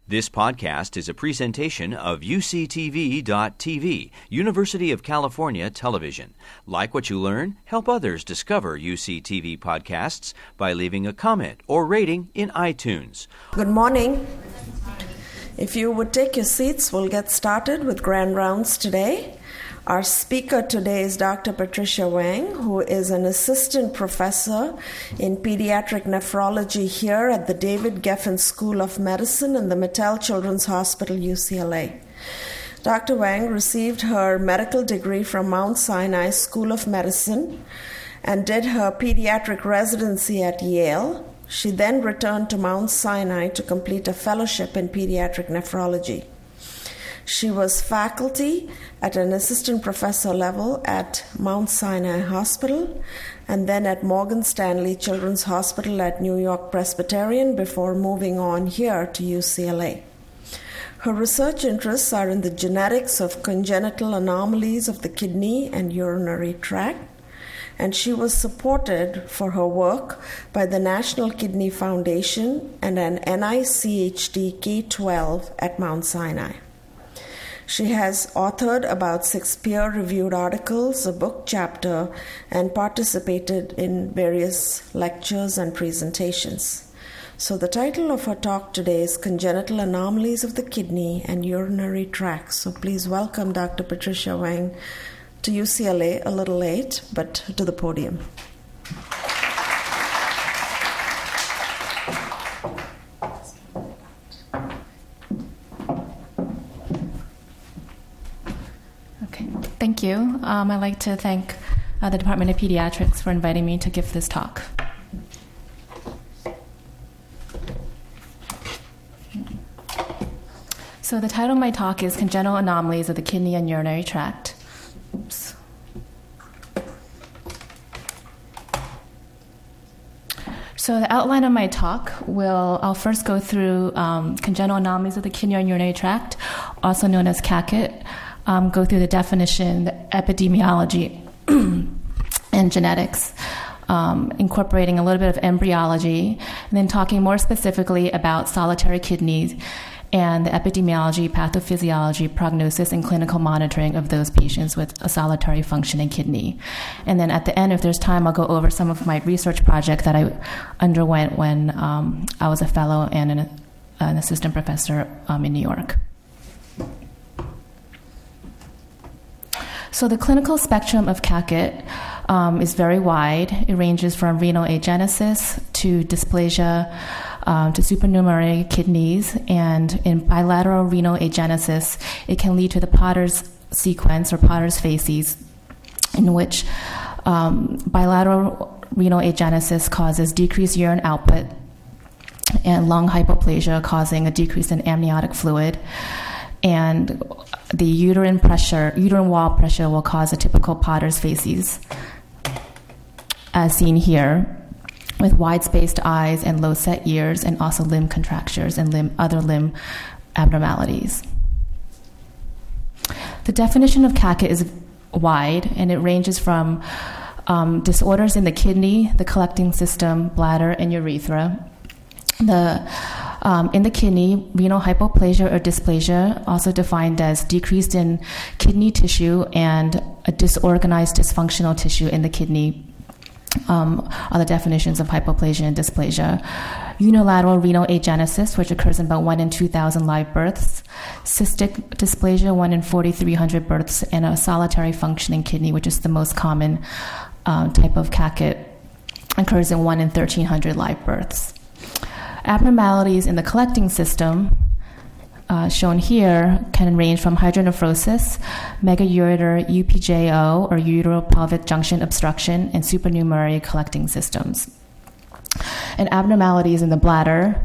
This podcast is a presentation of UCTV.tv, University of California Television. Like what you learn? Help others discover UCTV podcasts by leaving a comment or rating in iTunes. Good morning. If you would take your seats, we'll get started with Grand Rounds today. Our speaker today is Dr. Patricia Wang, who is an assistant professor in pediatric nephrology here at the David Geffen School of Medicine and the Mattel Children's Hospital, UCLA. Dr. Wang received her medical degree from Mount Sinai School of Medicine and did her pediatric residency at Yale. She then returned to Mount Sinai to complete a fellowship in pediatric nephrology. She was faculty at an assistant professor level at Mount Sinai Hospital and then at Morgan Stanley Children's Hospital at New York Presbyterian before moving on here to UCLA. Her research interests are in the genetics of congenital anomalies of the kidney and urinary tract, and she was supported for her work by the National Kidney Foundation and an NICHD K-12 at Mount Sinai. She has authored about 6 peer-reviewed articles, a book chapter, and participated in various lectures and presentations. So the title of her talk today is Congenital Anomalies of the Kidney and Urinary Tract. So please welcome Dr. Patricia Wang to UCLA, a little late, but to the podium. Thank you. I'd like to thank the Department of Pediatrics for inviting me to give this talk. So the title of my talk is Congenital Anomalies of the Kidney and Urinary Tract. Oops. So the outline of my talk I'll first go through congenital anomalies of the kidney and urinary tract, also known as CACT. Go through the definition, the epidemiology, and genetics, incorporating a little bit of embryology, and then talking more specifically about solitary kidneys and the epidemiology, pathophysiology, prognosis, and clinical monitoring of those patients with a solitary functioning kidney. And then at the end, if there's time, I'll go over some of my research project that I underwent when I was a fellow and an assistant professor in New York. So the clinical spectrum of CACT is very wide. It ranges from renal agenesis to dysplasia to supernumerary kidneys. And in bilateral renal agenesis, it can lead to the Potter's sequence or Potter's facies, in which bilateral renal agenesis causes decreased urine output and lung hypoplasia, causing a decrease in amniotic fluid. And the uterine wall pressure will cause a typical Potter's facies, as seen here, with wide-spaced eyes and low-set ears, and also limb contractures and other limb abnormalities. The definition of CACT is wide, and it ranges from disorders in the kidney, the collecting system, bladder, and urethra. In the kidney, renal hypoplasia or dysplasia, also defined as decreased in kidney tissue and a disorganized dysfunctional tissue in the kidney, are the definitions of hypoplasia and dysplasia. Unilateral renal agenesis, which occurs in about 1 in 2,000 live births. Cystic dysplasia, 1 in 4,300 births. And a solitary functioning kidney, which is the most common type of CACT, occurs in 1 in 1,300 live births. Abnormalities in the collecting system, shown here, can range from hydronephrosis, megaureter UPJO or uteropelvic junction obstruction, and supernumerary collecting systems. And abnormalities in the bladder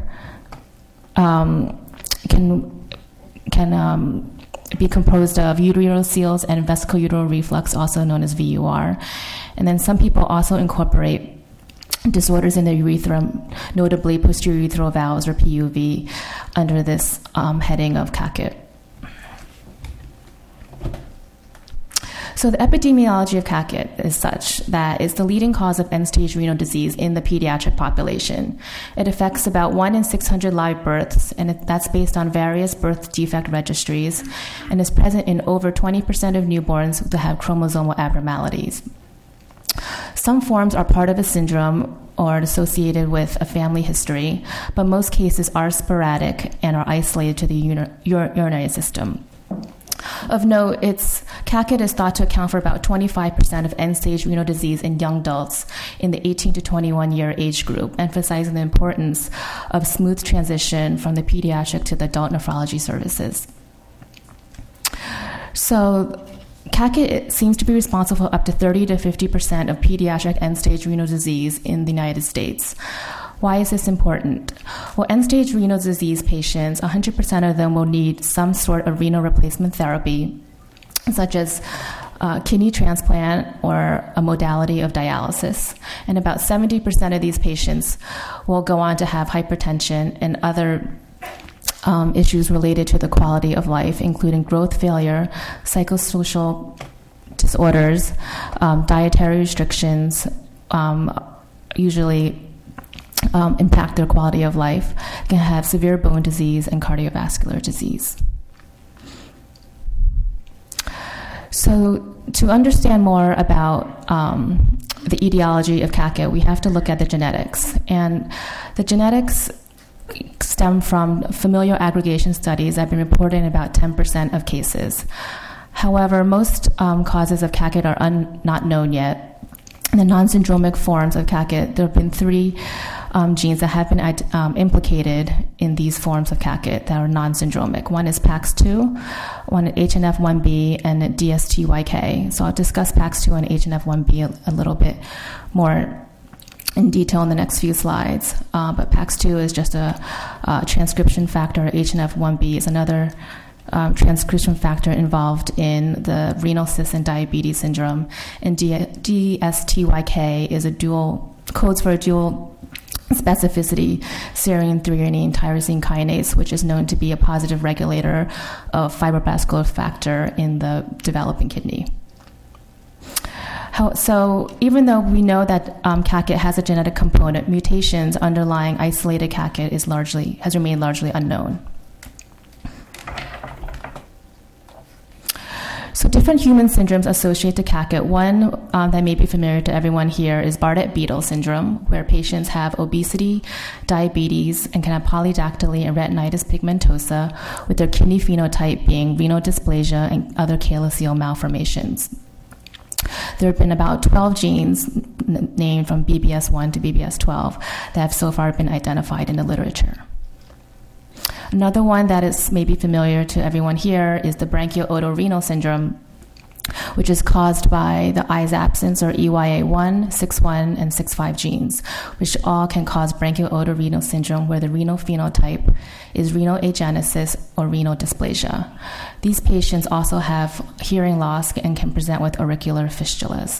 can be composed of uterocele and vesicoureteral reflux, also known as VUR. And then some people also incorporate disorders in the urethra, notably posterior urethral valves or PUV, under this heading of CACT. So the epidemiology of CACIT is such that it's the leading cause of end-stage renal disease in the pediatric population. It affects about 1 in 600 live births, and that's based on various birth defect registries, and is present in over 20% of newborns that have chromosomal abnormalities. Some forms are part of a syndrome or associated with a family history, but most cases are sporadic and are isolated to the urinary system. Of note, CACIT is thought to account for about 25% of end-stage renal disease in young adults in the 18 to 21-year age group, emphasizing the importance of smooth transition from the pediatric to the adult nephrology services. So CACIT seems to be responsible for up to 30 to 50% of pediatric end-stage renal disease in the United States. Why is this important? Well, end-stage renal disease patients, 100% of them will need some sort of renal replacement therapy, such as kidney transplant or a modality of dialysis. And about 70% of these patients will go on to have hypertension and other issues related to the quality of life, including growth failure, psychosocial disorders, dietary restrictions, usually impact their quality of life, can have severe bone disease and cardiovascular disease. So to understand more about the etiology of CACIT, we have to look at the genetics. And the genetics stem from familial aggregation studies that have been reported in about 10% of cases. However, most causes of CACIT are not known yet. In the non-syndromic forms of CACIT, there have been 3 genes that have been implicated in these forms of CACIT that are non-syndromic. One is PAX2, one is HNF1B, and DSTYK. So I'll discuss PAX2 and HNF1B a little bit more in detail in the next few slides. But PAX2 is just a transcription factor. HNF1B is another transcription factor involved in the renal cyst and diabetes syndrome. And DSTYK is codes for a dual specificity serine threonine tyrosine kinase, which is known to be a positive regulator of fibroblast growth factor in the developing kidney. So even though we know that CACIT has a genetic component, mutations underlying isolated CACIT has remained largely unknown. So different human syndromes associated to CACIT. One that may be familiar to everyone here is Bardet-Biedl syndrome, where patients have obesity, diabetes, and can have polydactyly and retinitis pigmentosa, with their kidney phenotype being renal dysplasia and other calyceal malformations. There have been about 12 genes named from BBS1 to BBS12 that have so far been identified in the literature. Another one that is maybe familiar to everyone here is the branchiotorenal syndrome, which is caused by the I's absence or EYA1, 6-1, and 6-5 genes, which all can cause branchiotorenal syndrome where the renal phenotype is renal agenesis or renal dysplasia. These patients also have hearing loss and can present with auricular fistulas.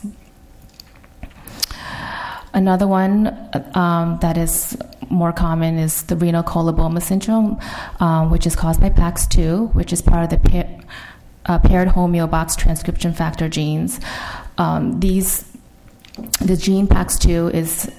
Another one that is more common is the renal coloboma syndrome, which is caused by PAX2, which is part of the paired homeobox transcription factor genes. The gene PAX2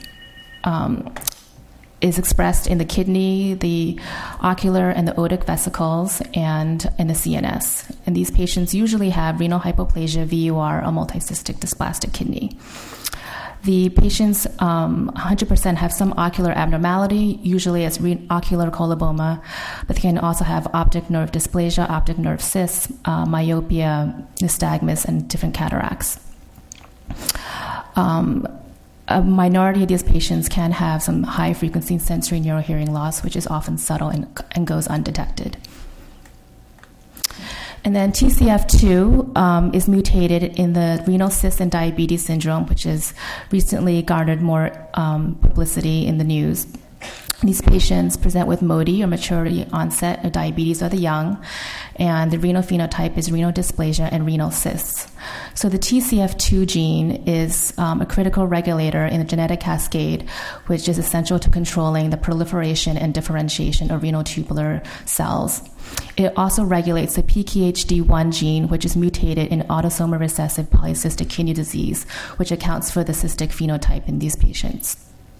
is expressed in the kidney, the ocular and the otic vesicles, and in the CNS. And these patients usually have renal hypoplasia, VUR, or multicystic dysplastic kidney. The patients 100% have some ocular abnormality, usually as ocular coloboma, but they can also have optic nerve dysplasia, optic nerve cysts, myopia, nystagmus, and different cataracts. A minority of these patients can have some high-frequency sensory neurohearing loss, which is often subtle and goes undetected. And then TCF2 is mutated in the renal cyst and diabetes syndrome, which has recently garnered more publicity in the news. These patients present with MODY, or maturity onset of diabetes of the young, and the renal phenotype is renal dysplasia and renal cysts. So the TCF2 gene is a critical regulator in the genetic cascade, which is essential to controlling the proliferation and differentiation of renal tubular cells. It also regulates the PKHD1 gene, which is mutated in autosomal recessive polycystic kidney disease, which accounts for the cystic phenotype in these patients.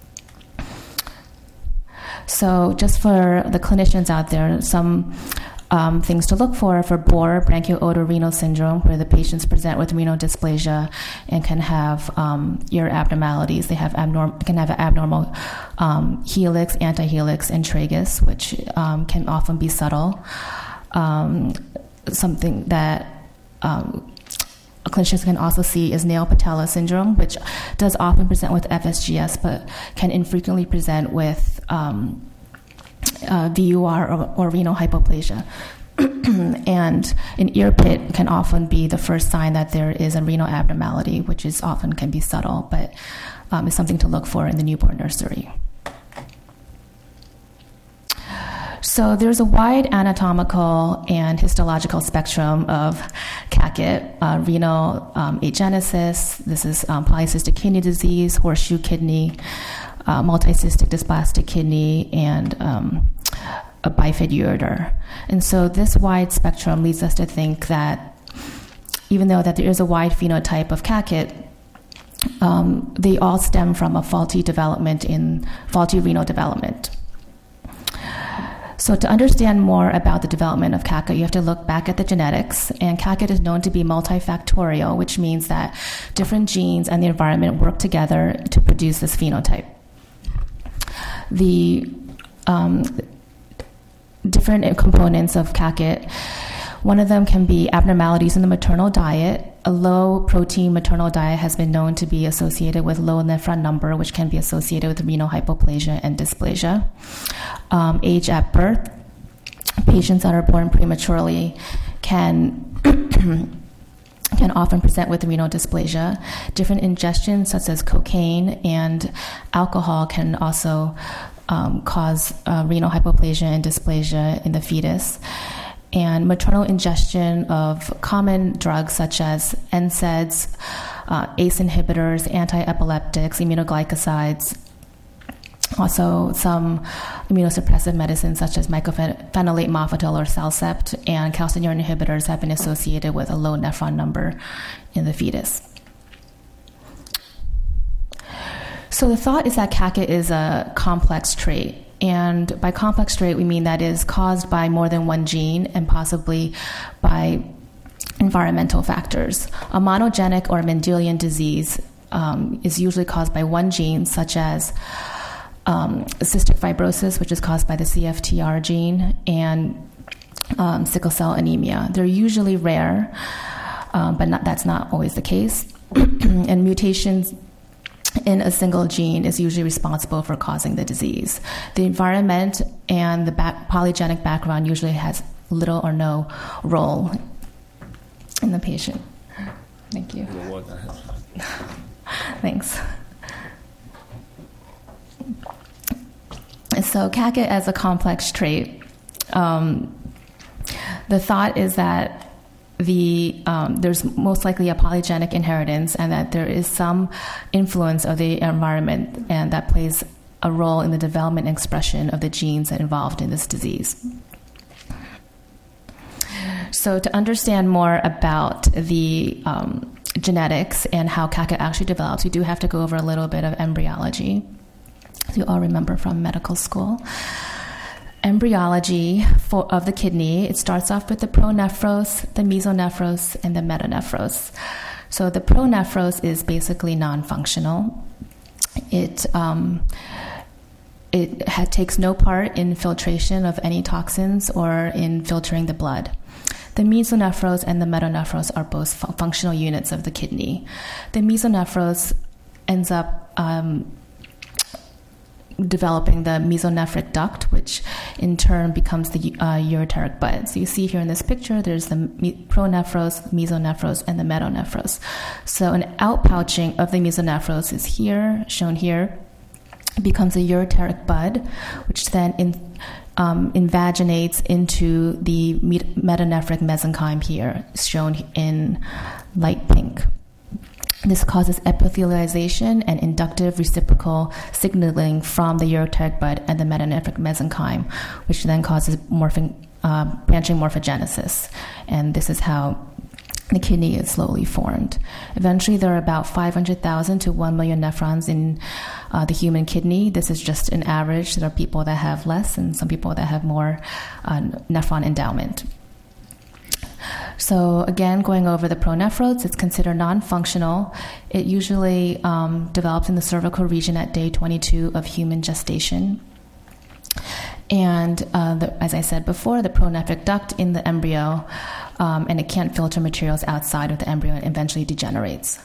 So just for the clinicians out there, some things to look for BORE, branchiootorenal syndrome, where the patients present with renal dysplasia and can have ear abnormalities. They can have an abnormal helix, antihelix, and tragus, which can often be subtle. Something that clinicians can also see is Neil-Patella syndrome, which does often present with FSGS, but can infrequently present with VUR or renal hypoplasia. And an ear pit can often be the first sign that there is a renal abnormality, which is often can be subtle, but is something to look for in the newborn nursery. So there's a wide anatomical and histological spectrum of CACIT, renal agenesis. This is polycystic kidney disease, horseshoe kidney, multicystic dysplastic kidney, and a bifid ureter. And so this wide spectrum leads us to think that even though that there is a wide phenotype of CACIT, they all stem from a faulty renal development. So to understand more about the development of CACIT, you have to look back at the genetics, and CACIT is known to be multifactorial, which means that different genes and the environment work together to produce this phenotype. The different components of CACIT, one of them can be abnormalities in the maternal diet. A low-protein maternal diet has been known to be associated with low nephron number, which can be associated with renal hypoplasia and dysplasia. Age at birth. Patients that are born prematurely can often present with renal dysplasia. Different ingestions, such as cocaine and alcohol, can also cause renal hypoplasia and dysplasia in the fetus. And maternal ingestion of common drugs such as NSAIDs, ACE inhibitors, anti-epileptics, immunoglycosides, also some immunosuppressive medicines such as mycophenolate mofetil or Cellcept, and calcineurin inhibitors have been associated with a low nephron number in the fetus. So the thought is that CACIT is a complex trait. And by complex trait, we mean that it is caused by more than one gene and possibly by environmental factors. A monogenic or Mendelian disease is usually caused by one gene, such as cystic fibrosis, which is caused by the CFTR gene, and sickle cell anemia. They're usually rare, but that's not always the case. And mutations in a single gene is usually responsible for causing the disease. The environment and the polygenic background usually has little or no role in the patient. Thank you. Thanks. So CACIT as a complex trait, the thought is that there's most likely a polygenic inheritance, and that there is some influence of the environment, and that plays a role in the development and expression of the genes that are involved in this disease. So to understand more about the genetics and how CACIT actually develops, we do have to go over a little bit of embryology. You all remember from medical school. Embryology of the kidney, it starts off with the pronephros, the mesonephros, and the metanephros. So the pronephros is basically non-functional. It takes no part in filtration of any toxins or in filtering the blood. The mesonephros and the metanephros are both functional units of the kidney. The mesonephros ends up developing the mesonephric duct, which in turn becomes the ureteric bud. So you see here in this picture, there's the pronephros, mesonephros, and the metanephros. So an outpouching of the mesonephros is here, shown here, it becomes a ureteric bud, which then invaginates into the metanephric mesenchyme here, shown in light pink. This causes epithelialization and inductive reciprocal signaling from the ureteric bud and the metanephric mesenchyme, which then causes branching morphogenesis. And this is how the kidney is slowly formed. Eventually, there are about 500,000 to 1 million nephrons in the human kidney. This is just an average. There are people that have less and some people that have more nephron endowment. So again, going over the pronephrodes, it's considered non-functional. It usually develops in the cervical region at day 22 of human gestation. And as I said before, the pronephric duct in the embryo, and it can't filter materials outside of the embryo and eventually degenerates.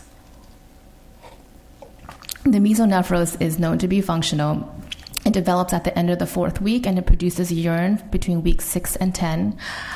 The mesonephros is known to be functional. It develops at the end of the 4th week, and it produces urine between weeks 6 and 10.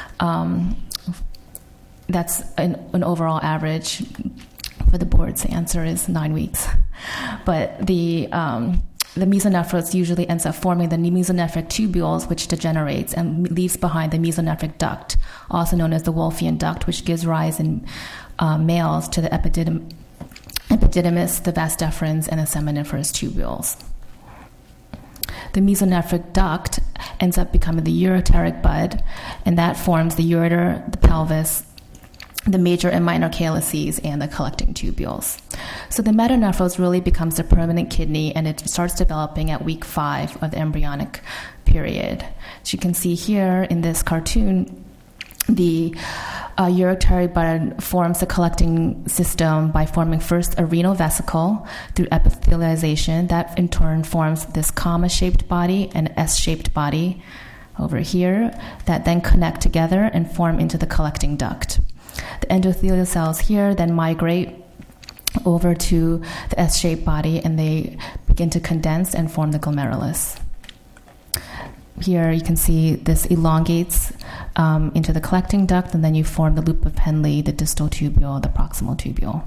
That's an overall average. For the board's answer is 9 weeks. But the mesonephros usually ends up forming the mesonephric tubules, which degenerates and leaves behind the mesonephric duct, also known as the Wolffian duct, which gives rise in males to the epididymis, the vas deferens, and the seminiferous tubules. The mesonephric duct ends up becoming the ureteric bud, and that forms the ureter, the pelvis, the major and minor calyces, and the collecting tubules. So the metanephros really becomes the permanent kidney, and it starts developing at week 5 of the embryonic period. As you can see here in this cartoon, the ureteric bud forms the collecting system by forming first a renal vesicle through epithelialization. That in turn forms this comma-shaped body and S-shaped body over here that then connect together and form into the collecting duct. The endothelial cells here then migrate over to the S-shaped body, and they begin to condense and form the glomerulus. Here you can see this elongates into the collecting duct, and then you form the loop of Henle, the distal tubule, the proximal tubule.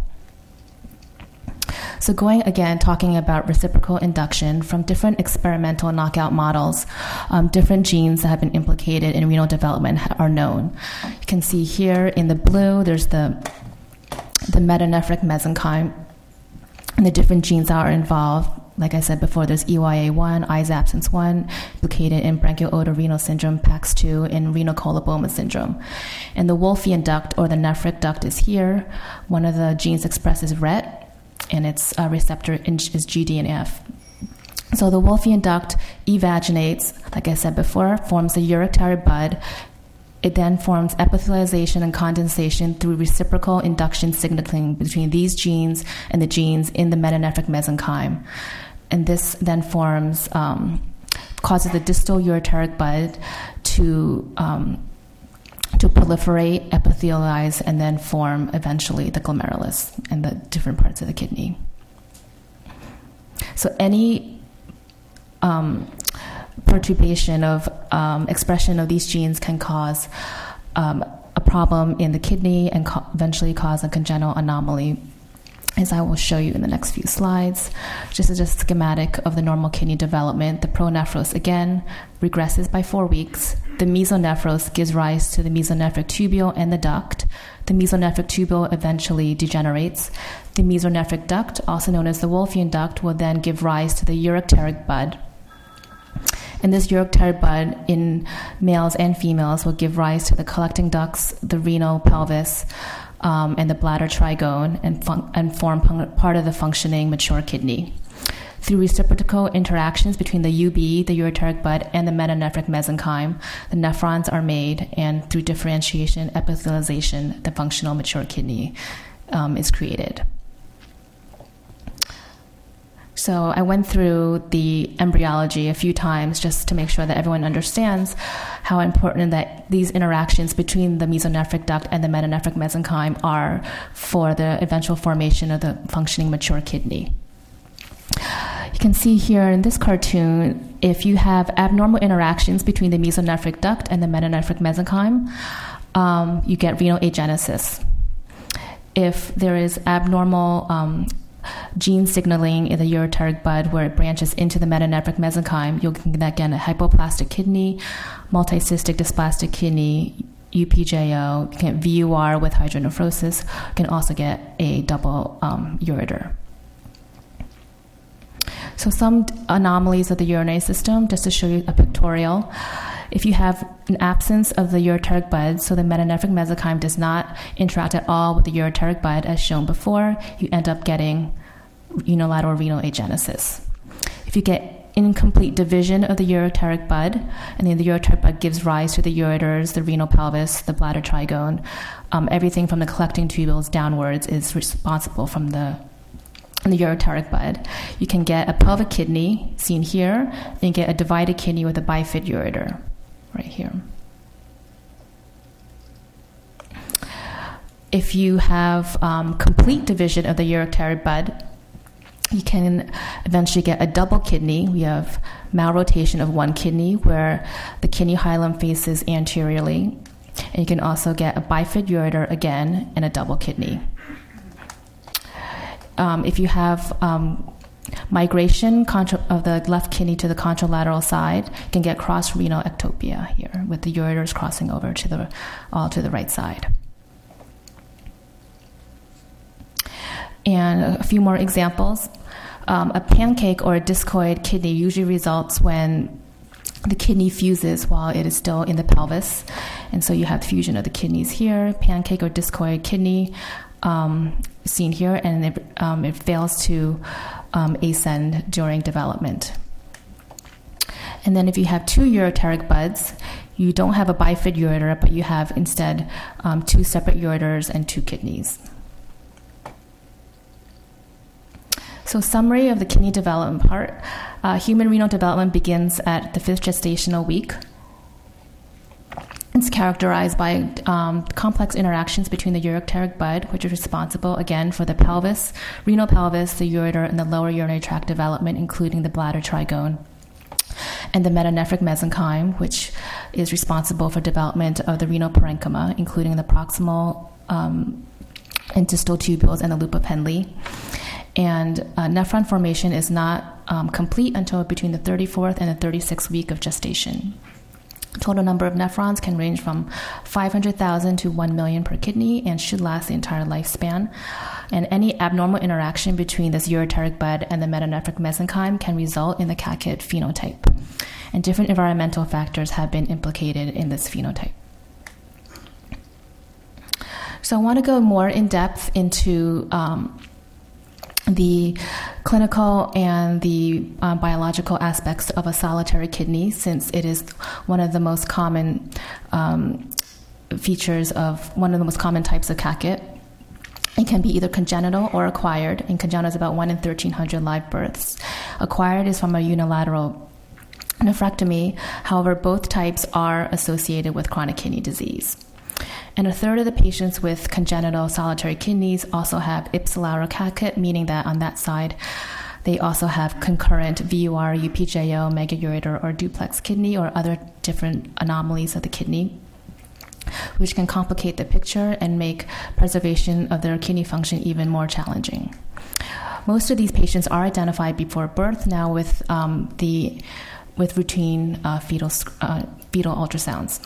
So talking about reciprocal induction from different experimental knockout models, different genes that have been implicated in renal development are known. You can see here in the blue, there's the metanephric mesenchyme, and the different genes that are involved. Like I said before, there's EYA1, ISABSINS1, implicated in branchiootorenal syndrome, PAX2, and renal coloboma syndrome. And the Wolffian duct, or the nephric duct, is here. One of the genes expressed is RET, and its receptor is GDNF. So the Wolffian duct evaginates, like I said before, forms the ureteric bud. It then forms epithelialization and condensation through reciprocal induction signaling between these genes and the genes in the metanephric mesenchyme. And this then causes the distal ureteric bud to proliferate, epithelialize, and then form eventually the glomerulus and the different parts of the kidney. So any perturbation of expression of these genes can cause a problem in the kidney and eventually cause a congenital anomaly, as I will show you in the next few slides. Just as a schematic of the normal kidney development, the pronephros again regresses by 4 weeks. The mesonephros gives rise to the mesonephric tubule and the duct. The mesonephric tubule eventually degenerates. The mesonephric duct, also known as the Wolffian duct, will then give rise to the ureteric bud. And this ureteric bud in males and females will give rise to the collecting ducts, the renal pelvis, and the bladder trigone, and form part of the functioning mature kidney. Through reciprocal interactions between the UB, the ureteric bud, and the metanephric mesenchyme, the nephrons are made, and through differentiation, epithelialization, the functional mature kidney is created. So I went through the embryology a few times just to make sure that everyone understands how important that these interactions between the mesonephric duct and the metanephric mesenchyme are for the eventual formation of the functioning mature kidney. You can see here in this cartoon, if you have abnormal interactions between the mesonephric duct and the metanephric mesenchyme, you get renal agenesis. If there is abnormal gene signaling in the ureteric bud where it branches into the metanephric mesenchyme, you'll get again a hypoplastic kidney, multicystic dysplastic kidney, UPJO, you can get VUR with hydronephrosis, you can also get a double ureter. So some anomalies of the urinary system, just to show you a pictorial. If you have an absence of the ureteric bud, so the metanephric mesenchyme does not interact at all with the ureteric bud as shown before, you end up getting unilateral renal agenesis. If you get incomplete division of the ureteric bud, and then the ureteric bud gives rise to the ureters, the renal pelvis, the bladder trigone, everything from the collecting tubules downwards is responsible from the ureteric bud. You can get a pelvic kidney, seen here, and you get a divided kidney with a bifid ureter, right here. If you have complete division of the ureteric bud, you can eventually get a double kidney. We have malrotation of one kidney where the kidney hilum faces anteriorly. And you can also get a bifid ureter again and a double kidney. If you have migration of the left kidney to the contralateral side, you can get cross-renal ectopia here with the ureters crossing over to the right side. And a few more examples. A pancake or a discoid kidney usually results when the kidney fuses while it is still in the pelvis. And so you have fusion of the kidneys here, pancake or discoid kidney seen here, and it fails to ascend during development. And then if you have two ureteric buds, you don't have a bifid ureter, but you have instead two separate ureters and two kidneys. So summary of the kidney development part. Human renal development begins at the 5th gestational week. It's characterized by complex interactions between the ureteric bud, which is responsible, again, for the pelvis, renal pelvis, the ureter, and the lower urinary tract development, including the bladder trigone, and the metanephric mesenchyme, which is responsible for development of the renal parenchyma, including the proximal and distal tubules and the loop of Henle. And nephron formation is not complete until between the 34th and the 36th week of gestation. Total number of nephrons can range from 500,000 to 1 million per kidney and should last the entire lifespan. And any abnormal interaction between this ureteric bud and the metanephric mesenchyme can result in the CACID phenotype. And different environmental factors have been implicated in this phenotype. So I want to go more in depth into the clinical and the biological aspects of a solitary kidney, since it is one of the most common features of one of the most common types of CACID. It can be either congenital or acquired, and congenital is about 1 in 1,300 live births. Acquired is from a unilateral nephrectomy. However, both types are associated with chronic kidney disease. And a third of the patients with congenital solitary kidneys also have ipsilateral CACID, meaning that on that side they also have concurrent VUR, UPJO, megaureter, or duplex kidney, or other different anomalies of the kidney, which can complicate the picture and make preservation of their kidney function even more challenging. Most of these patients are identified before birth now with routine fetal ultrasounds.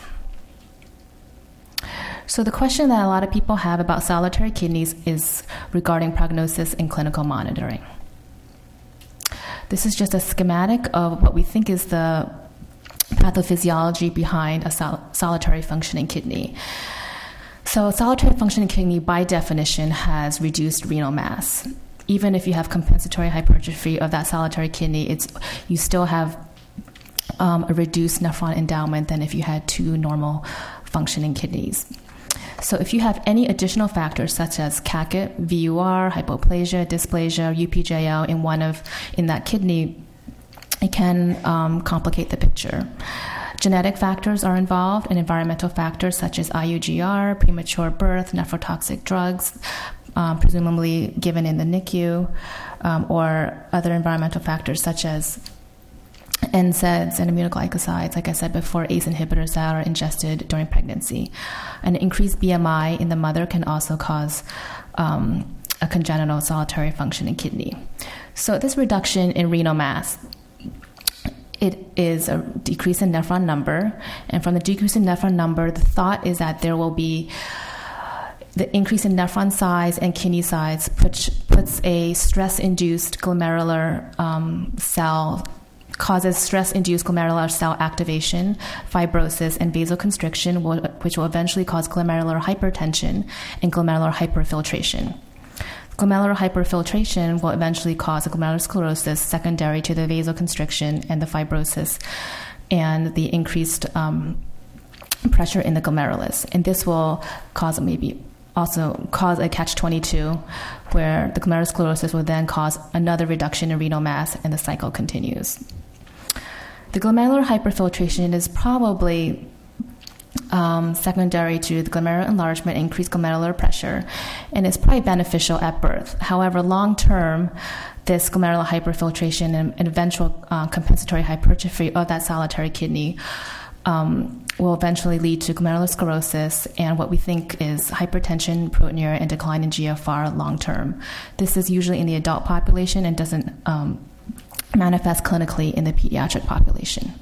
So the question that a lot of people have about solitary kidneys is regarding prognosis and clinical monitoring. This is just a schematic of what we think is the pathophysiology behind a solitary functioning kidney. So a solitary functioning kidney, by definition, has reduced renal mass. Even if you have compensatory hypertrophy of that solitary kidney, you still have a reduced nephron endowment than if you had two normal functioning kidneys. So if you have any additional factors such as CACID, VUR, hypoplasia, dysplasia, UPJO in that kidney, it can complicate the picture. Genetic factors are involved, and environmental factors such as IUGR, premature birth, nephrotoxic drugs, presumably given in the NICU, or other environmental factors such as NSAIDs and aminoglycosides, like I said before, ACE inhibitors that are ingested during pregnancy. An increased BMI in the mother can also cause a congenital solitary functioning kidney. So this reduction in renal mass, it is a decrease in nephron number. And from the decrease in nephron number, the thought is that there will be the increase in nephron size and kidney size puts a stress-induced glomerular cell, causes stress-induced glomerular cell activation, fibrosis, and vasoconstriction, which will eventually cause glomerular hypertension and glomerular hyperfiltration. Glomerular hyperfiltration will eventually cause a glomerular sclerosis secondary to the vasoconstriction and the fibrosis and the increased pressure in the glomerulus. And this will also cause a catch-22, where the glomerular sclerosis will then cause another reduction in renal mass, and the cycle continues. The glomerular hyperfiltration is probably secondary to the glomerular enlargement, increased glomerular pressure, and it's probably beneficial at birth. However, long-term, this glomerular hyperfiltration and eventual compensatory hypertrophy of that solitary kidney will eventually lead to glomerular sclerosis and what we think is hypertension, proteinuria, and decline in GFR long-term. This is usually in the adult population and doesn't manifest clinically in the pediatric population.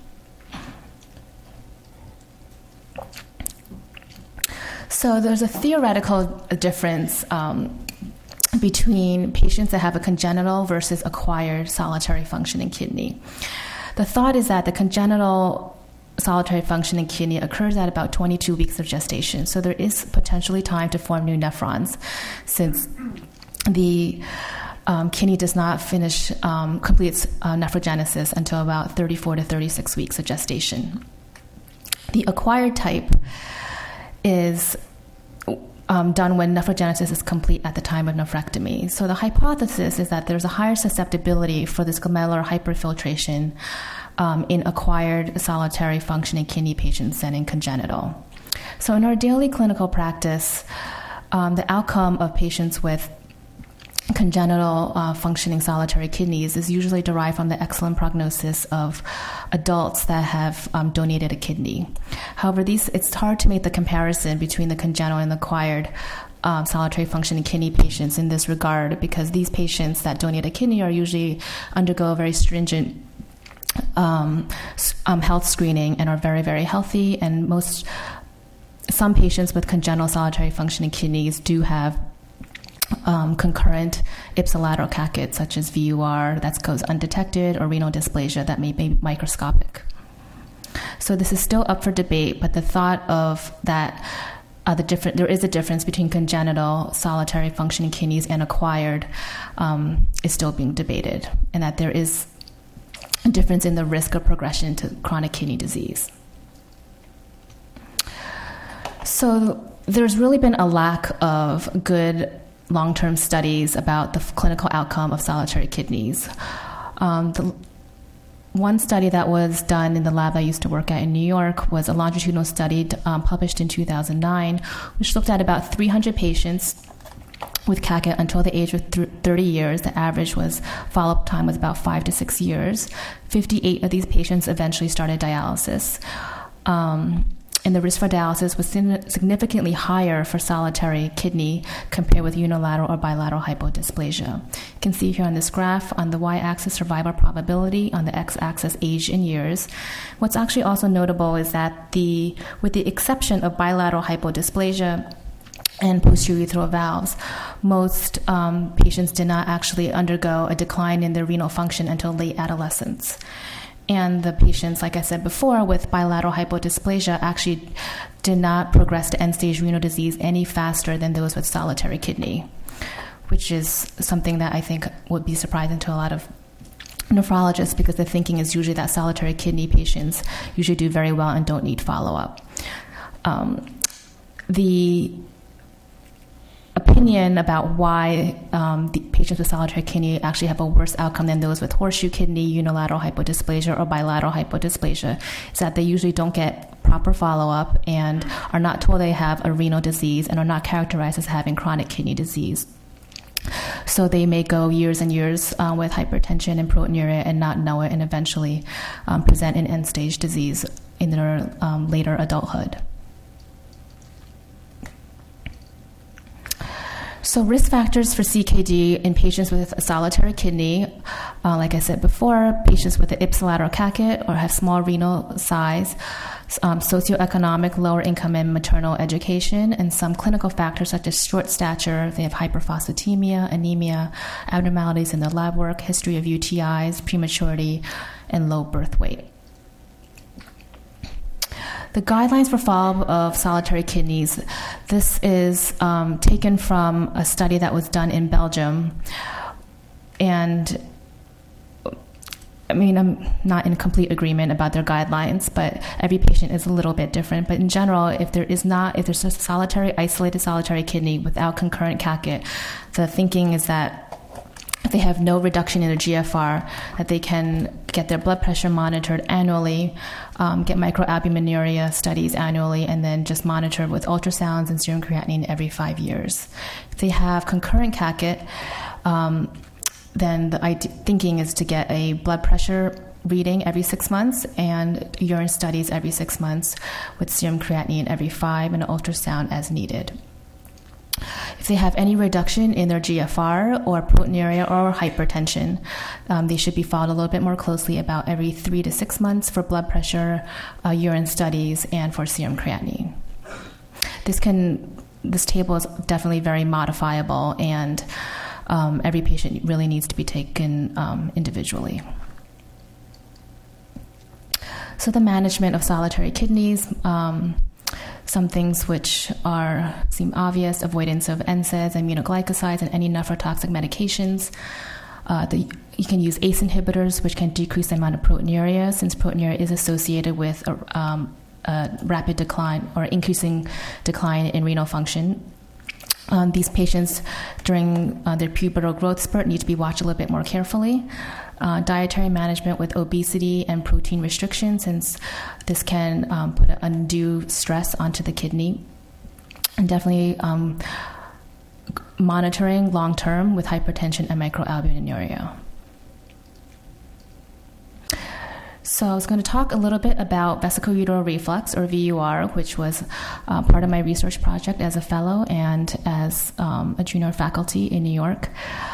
So there's a theoretical difference between patients that have a congenital versus acquired solitary functioning kidney. The thought is that the congenital solitary functioning kidney occurs at about 22 weeks of gestation. So there is potentially time to form new nephrons, since the kidney does not complete its nephrogenesis until about 34 to 36 weeks of gestation. The acquired type is done when nephrogenesis is complete at the time of nephrectomy. So the hypothesis is that there's a higher susceptibility for this glomerular hyperfiltration in acquired solitary functioning kidney patients than in congenital. So in our daily clinical practice, the outcome of patients with congenital functioning solitary kidneys is usually derived from the excellent prognosis of adults that have donated a kidney. However, it's hard to make the comparison between the congenital and acquired solitary functioning kidney patients in this regard, because these patients that donate a kidney are usually undergo a very stringent health screening and are very, very healthy. And some patients with congenital solitary functioning kidneys do have concurrent ipsilateral cackets, such as VUR that goes undetected, or renal dysplasia that may be microscopic. So this is still up for debate, but the thought of that there is a difference between congenital solitary functioning kidneys and acquired is still being debated, and that there is a difference in the risk of progression to chronic kidney disease. So there's really been a lack of good long-term studies about the clinical outcome of solitary kidneys. The one study that was done in the lab I used to work at in New York was a longitudinal study published in 2009, which looked at about 300 patients with CACET until the age of 30 years. The average follow-up time was about 5 to 6 years. 58 of these patients eventually started dialysis. And the risk for dialysis was significantly higher for solitary kidney compared with unilateral or bilateral hypodysplasia. You can see here on this graph, on the y-axis, survival probability, on the x-axis, age in years. What's actually also notable is that with the exception of bilateral hypodysplasia and posterior urethral valves, most patients did not actually undergo a decline in their renal function until late adolescence. And the patients, like I said before, with bilateral hypodysplasia actually did not progress to end-stage renal disease any faster than those with solitary kidney, which is something that I think would be surprising to a lot of nephrologists, because the thinking is usually that solitary kidney patients usually do very well and don't need follow-up. The opinion about why the patients with solitary kidney actually have a worse outcome than those with horseshoe kidney, unilateral hypodysplasia, or bilateral hypodysplasia is that they usually don't get proper follow-up and are not told they have a renal disease and are not characterized as having chronic kidney disease. So they may go years and years with hypertension and proteinuria and not know it, and eventually present an end-stage disease in their later adulthood. So risk factors for CKD in patients with a solitary kidney, like I said before, patients with an ipsilateral cacket or have small renal size, socioeconomic, lower income and maternal education, and some clinical factors such as short stature. They have hyperphosphatemia, anemia, abnormalities in their lab work, history of UTIs, prematurity, and low birth weight. The guidelines for follow-up of solitary kidneys, this is taken from a study that was done in Belgium. And I mean, I'm not in complete agreement about their guidelines, but every patient is a little bit different. But in general, if there's a isolated solitary kidney without concurrent cacket, the thinking is that if they have no reduction in their GFR, that they can get their blood pressure monitored annually, get microalbuminuria studies annually, and then just monitor with ultrasounds and serum creatinine every 5 years. If they have concurrent cacket, then the thinking is to get a blood pressure reading every 6 months and urine studies every 6 months with serum creatinine every 5 and an ultrasound as needed. If they have any reduction in their GFR or proteinuria or hypertension, they should be followed a little bit more closely about every 3 to 6 months for blood pressure, urine studies, and for serum creatinine. This table is definitely very modifiable, and every patient really needs to be taken individually. So the management of solitary kidneys, some things which seem obvious: avoidance of NSAIDs, aminoglycosides, and any nephrotoxic medications. You can use ACE inhibitors, which can decrease the amount of proteinuria, since proteinuria is associated with a rapid decline or increasing decline in renal function. These patients during their pubertal growth spurt need to be watched a little bit more carefully. Dietary management with obesity and protein restriction, since this can put an undue stress onto the kidney. And definitely monitoring long-term with hypertension and microalbuminuria. So I was going to talk a little bit about vesicoureteral reflux, or VUR, which was part of my research project as a fellow and as a junior faculty in New York.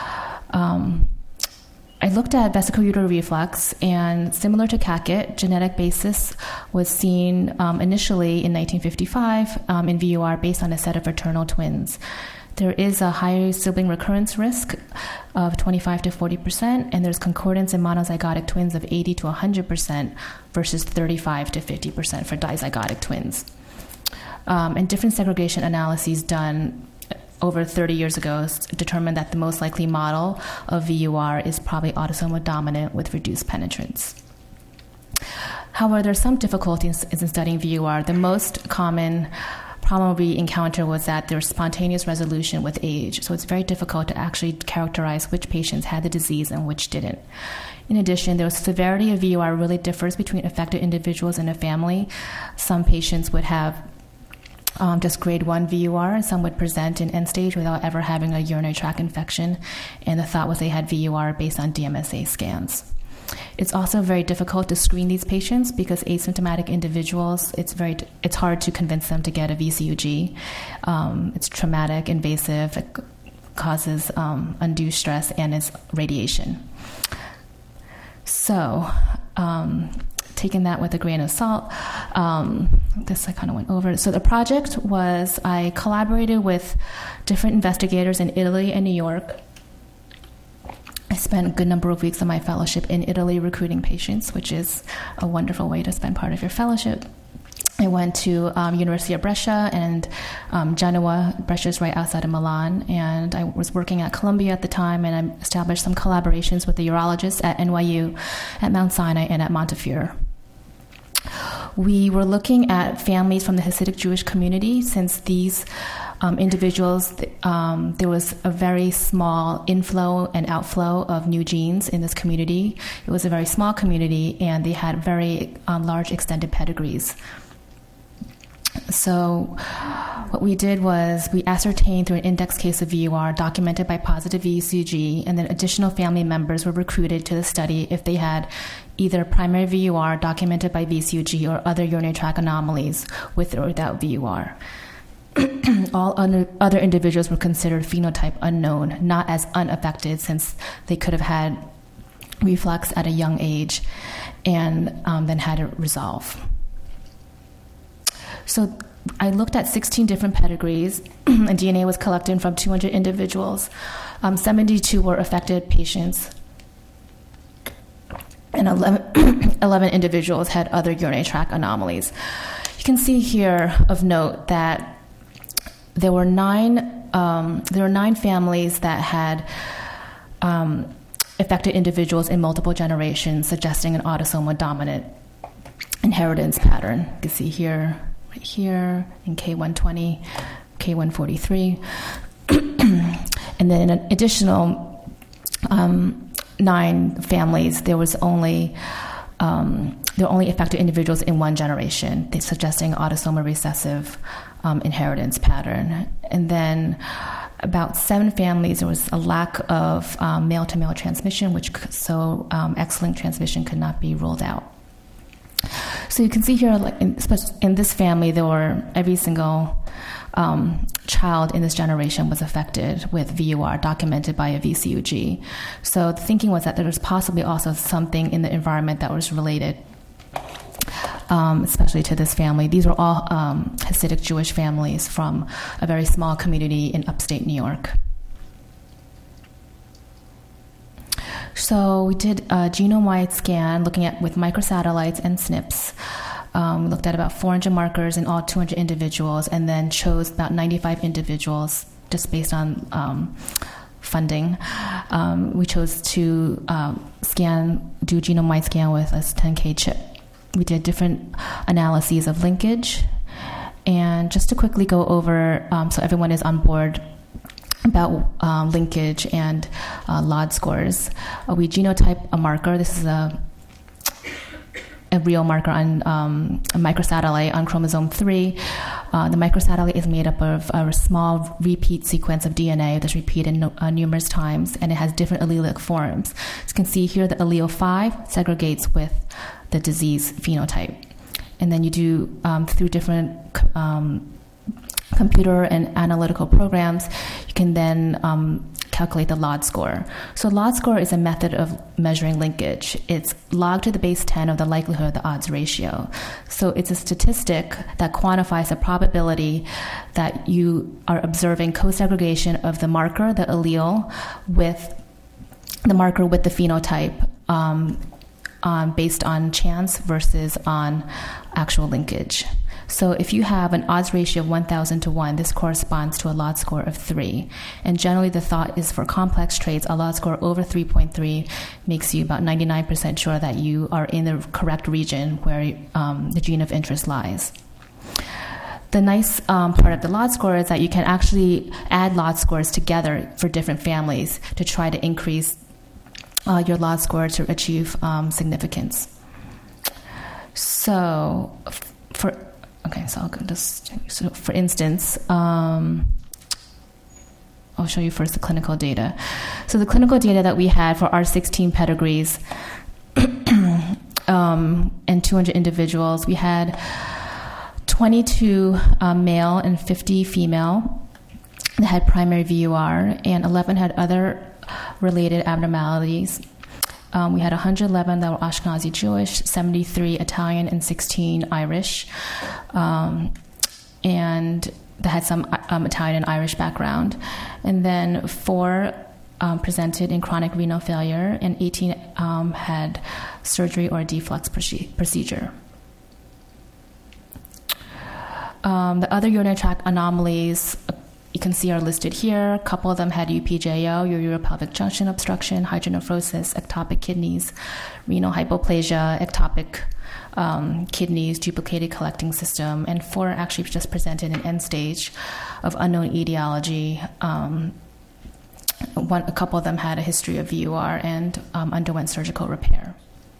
I looked at vesicoureteral reflux, and similar to cacket, genetic basis was seen initially in 1955 in VUR based on a set of fraternal twins. There is a higher sibling recurrence risk of 25 to 40%, and there's concordance in monozygotic twins of 80 to 100% versus 35 to 50% for dizygotic twins. And different segregation analyses done over 30 years ago determined that the most likely model of VUR is probably autosomal dominant with reduced penetrance. However, there are some difficulties in studying VUR. The most common problem we encountered was that there was spontaneous resolution with age, so it's very difficult to actually characterize which patients had the disease and which didn't. In addition, the severity of VUR really differs between affected individuals in a family. Some patients would have just grade 1 VUR, and some would present in end stage without ever having a urinary tract infection, and the thought was they had VUR based on DMSA scans. It's also very difficult to screen these patients because asymptomatic individuals, it's hard to convince them to get a VCUG. It's traumatic, invasive, it causes undue stress, and it's radiation. So, taking that with a grain of salt, this I kind of went over. So the project was, I collaborated with different investigators in Italy and New York. I spent a good number of weeks of my fellowship in Italy recruiting patients, which is a wonderful way to spend part of your fellowship. I went to University of Brescia and Genoa. Brescia is right outside of Milan, and I was working at Columbia at the time, and I established some collaborations with the urologists at NYU, at Mount Sinai, and at Montefiore. We were looking at families from the Hasidic Jewish community, since these individuals, there was a very small inflow and outflow of new genes in this community. It was a very small community, and they had very large extended pedigrees. So what we did was we ascertained through an index case of VUR documented by positive VCG, and then additional family members were recruited to the study if they had either primary VUR documented by VCG or other urinary tract anomalies with or without VUR. all other individuals were considered phenotype unknown, not as unaffected, since they could have had reflux at a young age and then had it resolve. So I looked at 16 different pedigrees, and DNA was collected from 200 individuals. 72 were affected patients, and 11 individuals had other urinary tract anomalies. You can see here of note that there were nine families that had affected individuals in multiple generations, suggesting an autosomal dominant inheritance pattern. You can see here, right here, in K120, K143. And then an additional 9 families, there were only affected individuals in one generation, suggesting autosomal recessive inheritance pattern. And then about 7 families, there was a lack of male-to-male transmission, so X-linked transmission could not be ruled out. So you can see here, like in this family, there were every single child in this generation was affected with VUR, documented by a VCUG. So the thinking was that there was possibly also something in the environment that was related, especially to this family. These were all Hasidic Jewish families from a very small community in upstate New York. So we did a genome-wide scan looking at with microsatellites and SNPs. We looked at about 400 markers in all 200 individuals, and then chose about 95 individuals just based on funding. We chose to do genome-wide scan with a 10K chip. We did different analyses of linkage. And just to quickly go over, so everyone is on board, about linkage and LOD scores. We genotype a marker. This is a real marker on a microsatellite on chromosome 3. The microsatellite is made up of a small repeat sequence of DNA that's repeated numerous times, and it has different allelic forms. As you can see here, the allele 5 segregates with the disease phenotype. And then you do, through different computer and analytical programs, you can then calculate the LOD score. So LOD score is a method of measuring linkage. It's log to the base 10 of the likelihood of the odds ratio. So it's a statistic that quantifies the probability that you are observing co-segregation of the marker, the allele, with the marker with the phenotype, based on chance versus on actual linkage. So if you have an odds ratio of 1,000 to 1, this corresponds to a LOD score of 3. And generally the thought is for complex traits, a LOD score over 3.3 makes you about 99% sure that you are in the correct region where the gene of interest lies. The nice part of the LOD score is that you can actually add LOD scores together for different families to try to increase your LOD score to achieve significance. So I'll just, so for instance, I'll show you first the clinical data. So the clinical data that we had for our 16 pedigrees and 200 individuals, we had 22 male and 50 female that had primary VUR, and 11 had other related abnormalities. We had 111 that were Ashkenazi Jewish, 73 Italian, and 16 Irish, and that had some Italian and Irish background. And then 4 presented in chronic renal failure, and 18 had surgery or a deflux procedure. The other urinary tract anomalies you can see are listed here. A couple of them had UPJO, ureteropelvic junction obstruction, hydronephrosis, ectopic kidneys, renal hypoplasia, ectopic kidneys, duplicated collecting system, and 4 actually just presented in end stage of unknown etiology. A couple of them had a history of VUR and underwent surgical repair.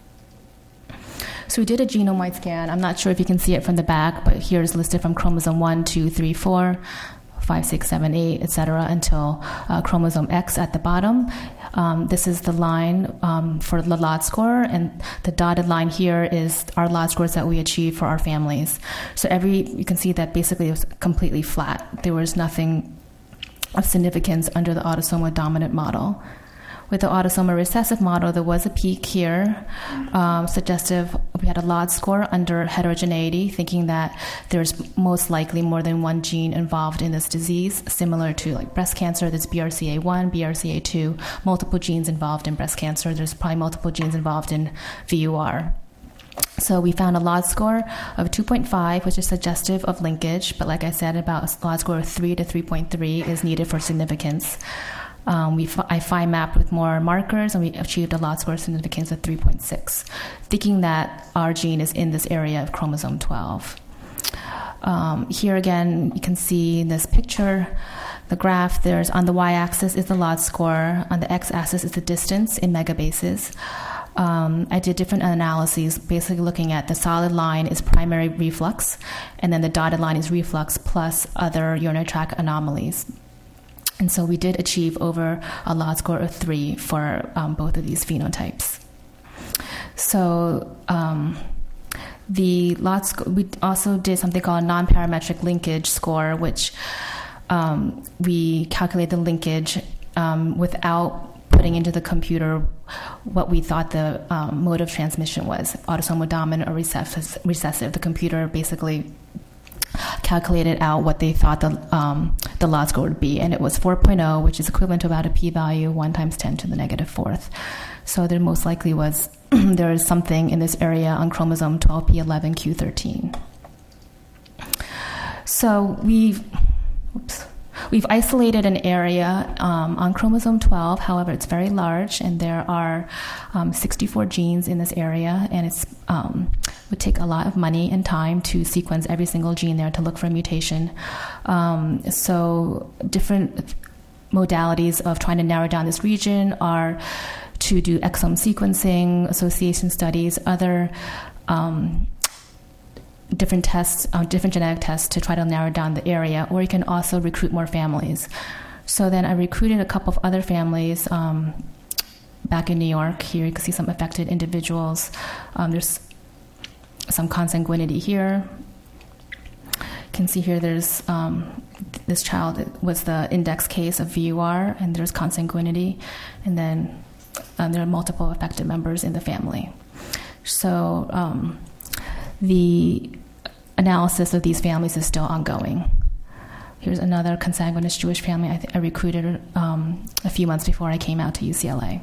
So we did a genome-wide scan. I'm not sure if you can see it from the back, but here is listed from chromosome 1, 2, 3, 4, 5, 6, 7, 8, etc., until chromosome X at the bottom. This is the line for the LOD score, and the dotted line here is our LOD scores that we achieved for our families. So you can see that basically it was completely flat. There was nothing of significance under the autosomal dominant model. With the autosomal recessive model, there was a peak here, suggestive. We had a LOD score under heterogeneity, thinking that there's most likely more than one gene involved in this disease, similar to like breast cancer. There's BRCA1, BRCA2, multiple genes involved in breast cancer. There's probably multiple genes involved in VUR. So we found a LOD score of 2.5, which is suggestive of linkage, but like I said, about a LOD score of 3 to 3.3 is needed for significance. I fine mapped with more markers, and we achieved a LOD score significance of 3.6, thinking that our gene is in this area of chromosome 12. Here again, you can see in this picture, the graph, there's on the y-axis is the LOD score, on the x-axis is the distance in megabases. I did different analyses, basically looking at the solid line is primary reflux, and then the dotted line is reflux plus other urinary tract anomalies. And so we did achieve over a LOD score of 3 for both of these phenotypes. So the LOD score, we also did something called a non-parametric linkage score, which we calculate the linkage without putting into the computer what we thought the mode of transmission was, autosomal dominant or recessive. The computer basically calculated out what they thought the LOD score would be, and it was 4.0, which is equivalent to about a p-value 1 × 10⁻⁴. So there most likely was there is something in this area on chromosome 12p11q13. So we've isolated an area on chromosome 12. However, it's very large, and there are 64 genes in this area, and it would take a lot of money and time to sequence every single gene there to look for a mutation. So different modalities of trying to narrow down this region are to do exome sequencing, association studies, other different tests, different genetic tests to try to narrow down the area, or you can also recruit more families. So then I recruited a couple of other families back in New York. Here you can see some affected individuals. There's some consanguinity here. You can see here there's this child was the index case of VUR, and there's consanguinity, and then there are multiple affected members in the family. So the analysis of these families is still ongoing. Here's another consanguineous Jewish family I recruited a few months before I came out to UCLA.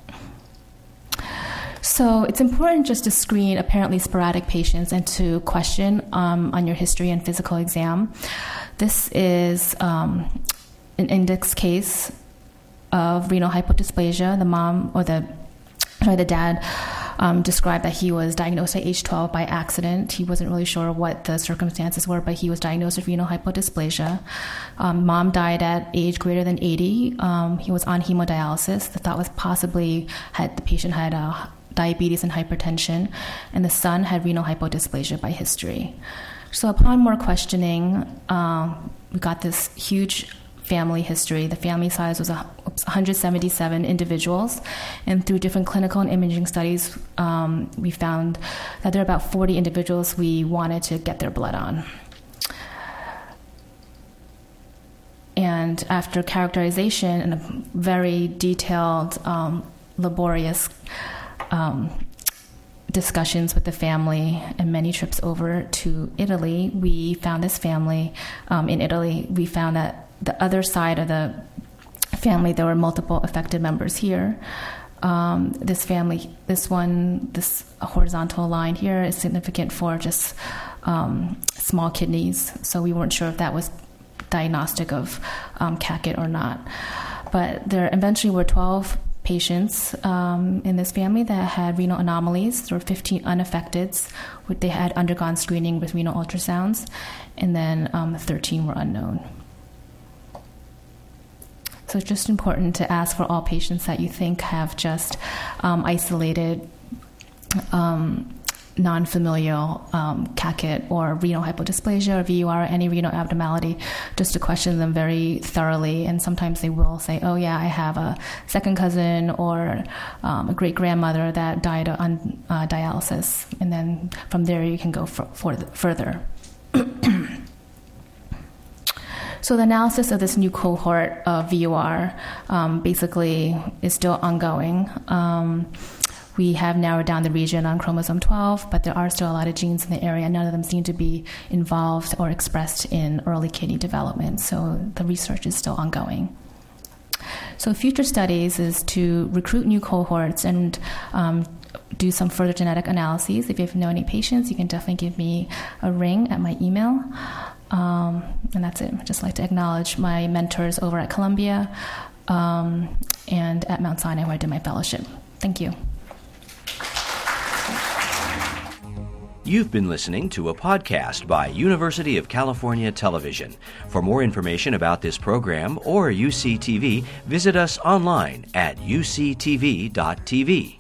So it's important just to screen apparently sporadic patients and to question on your history and physical exam. This is an index case of renal hypodysplasia. The dad described that he was diagnosed at age 12 by accident. He wasn't really sure what the circumstances were, but he was diagnosed with renal hypodysplasia. Mom died at age greater than 80. He was on hemodialysis. The thought was possibly the patient had diabetes and hypertension, and the son had renal hypodysplasia by history. So upon more questioning, we got this huge family history. The family size was 177 individuals, and through different clinical and imaging studies, we found that there are about 40 individuals we wanted to get their blood on. And after characterization and a very detailed, laborious discussions with the family and many trips over to Italy, we found this family in Italy. We found that the other side of the family, there were multiple affected members here. This family, this horizontal line here is significant for just small kidneys, so we weren't sure if that was diagnostic of CACIT or not. But there eventually were 12 patients in this family that had renal anomalies. There were 15 unaffecteds. They had undergone screening with renal ultrasounds, and then 13 were unknown. So it's just important to ask for all patients that you think have just isolated non-familial CACIT or renal hypodysplasia or VUR or any renal abnormality, just to question them very thoroughly. And sometimes they will say, oh yeah, I have a second cousin or a great-grandmother that died on dialysis. And then from there you can go further. So the analysis of this new cohort of VUR basically is still ongoing. We have narrowed down the region on chromosome 12, but there are still a lot of genes in the area. None of them seem to be involved or expressed in early kidney development, so the research is still ongoing. So future studies is to recruit new cohorts and do some further genetic analyses. If you know any patients, you can definitely give me a ring at my email. And that's it. I'd just like to acknowledge my mentors over at Columbia and at Mount Sinai, where I did my fellowship. Thank you. You've been listening to a podcast by University of California Television. For more information about this program or UCTV, visit us online at uctv.tv.